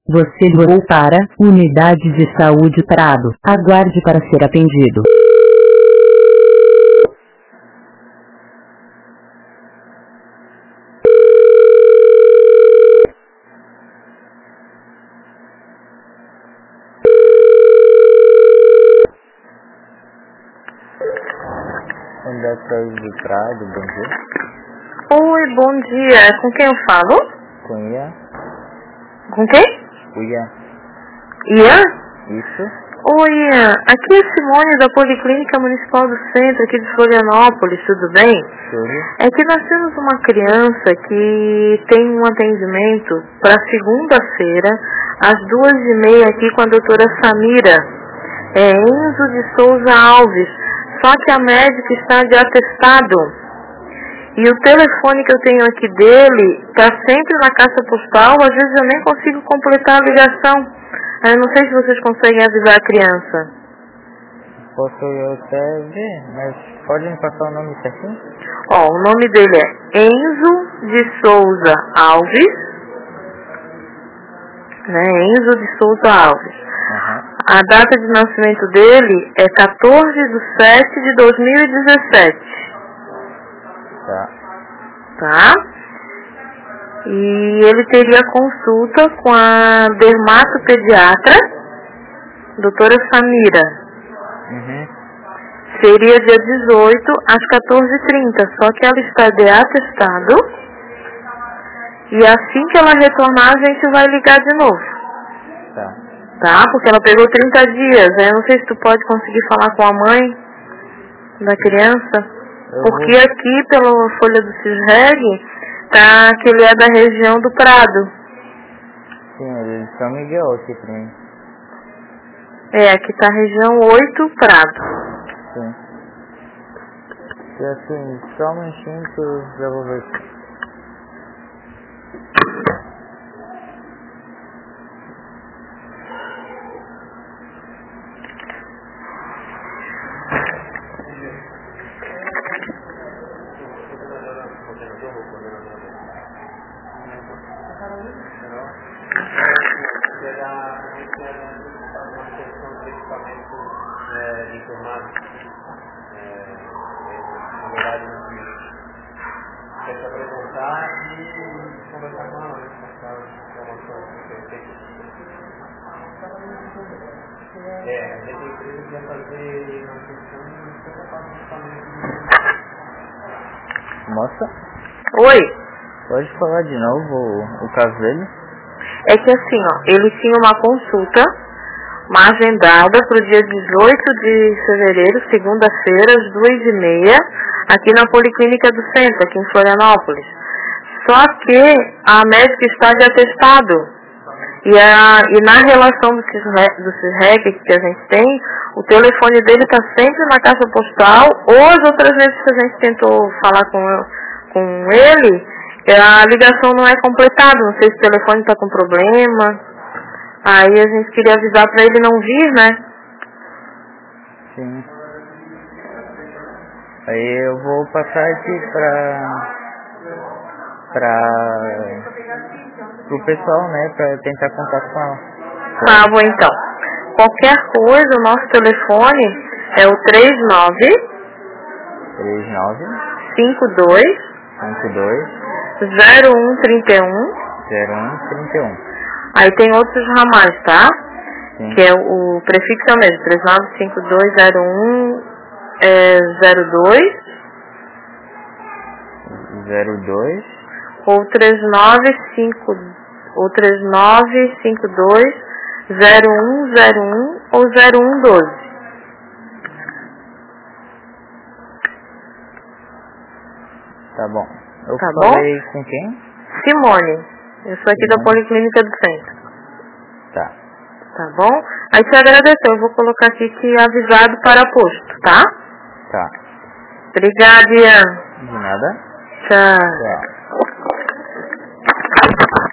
Você ligou para Unidade de Saúde Prado. Aguarde para ser atendido. Unidade de Saúde de Prado, bom dia. Oi, bom dia. Com quem eu falo? Com Ian. Com quem? O Ian. Ian? Isso. Oi, Ian. Aqui é a Simone da Policlínica Municipal do Centro, aqui de Florianópolis, tudo bem? Tudo. É que nós temos uma criança que tem um atendimento para segunda-feira, às 2h30, aqui com a doutora Samira. É Enzo de Souza Alves. Só que a médica está de atestado. E o telefone que eu tenho aqui dele está sempre na caixa postal, às vezes eu nem consigo completar a ligação. Eu não sei se vocês conseguem avisar a criança. Posso eu até ver, mas pode me passar o nome certinho? Ó, o nome dele é Enzo de Souza Alves. Né? Enzo de Souza Alves. A data de nascimento dele é 14/7/2017. Tá? E ele teria consulta com a dermatopediatra, doutora Samira. Seria dia 18 às 14h30, só que ela está de atestado. E assim que ela retornar, a gente vai ligar de novo. Tá? Porque ela pegou 30 dias. Eu não sei se tu pode conseguir falar com a mãe da criança. Porque aqui, pela folha do CISREG, tá que ele é da região do Prado. Sim, ele só me enviou aqui pra mim. É, aqui tá a região 8, Prado. Sim. E assim, só um minutinho que eu já vou ver. Moça? Oi. Pode falar de novo o caso dele? É que assim, ó, ele tinha uma consulta agendada para o dia 18 de fevereiro, segunda-feira, às 2h30, aqui na Policlínica do Centro, aqui em Florianópolis. Só que a médica está de atestado. E na relação do CISREG que a gente tem, o telefone dele está sempre na caixa postal, ou as outras vezes que a gente tentou falar com ele, a ligação não é completada, não sei se o telefone está com problema. Aí a gente queria avisar para ele não vir, né? Sim. Aí eu vou passar aqui pro pessoal, né, pra tentar contato com ela. Tá bom, então. Qualquer coisa, o nosso telefone é o 39 52 0131. Aí tem outros ramais, tá? Sim. Que é o prefixo é o mesmo, 395201 02 ou 3952 0101 ou 0112. Tá bom. Eu Tá falei bom? com quem? Simone. Eu sou aqui da Policlínica do Centro. Tá. Tá bom? Aí te agradeço. Eu vou colocar aqui que avisado para posto, tá? Tá. Obrigada, Ian. De nada. Tchau. Tchau.